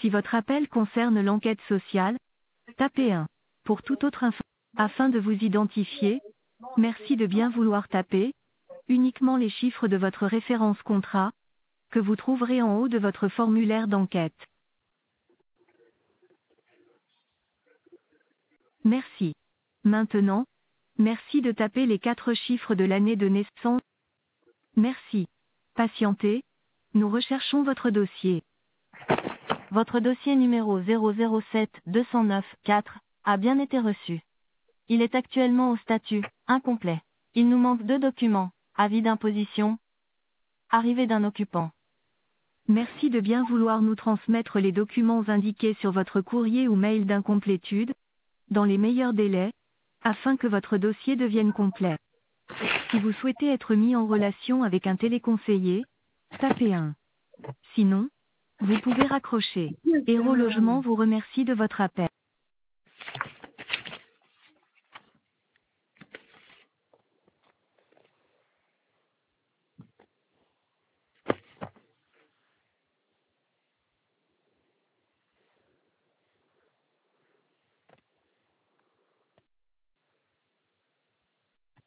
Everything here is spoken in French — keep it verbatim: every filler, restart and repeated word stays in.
Si votre appel concerne l'enquête sociale, tapez un. Pour toute autre info, afin de vous identifier, merci de bien vouloir taper uniquement les chiffres de votre référence contrat, que vous trouverez en haut de votre formulaire d'enquête. Merci. Maintenant, merci de taper les quatre chiffres de l'année de naissance. Merci. Patientez, nous recherchons votre dossier. Votre dossier numéro zéro zéro sept deux zéro neuf quatre a bien été reçu. Il est actuellement au statut incomplet. Il nous manque deux documents, avis d'imposition, arrivée d'un occupant. Merci de bien vouloir nous transmettre les documents indiqués sur votre courrier ou mail d'incomplétude, dans les meilleurs délais, afin que votre dossier devienne complet. Si vous souhaitez être mis en relation avec un téléconseiller, tapez un. Sinon, vous pouvez raccrocher. Héros Logement vous remercie de votre appel.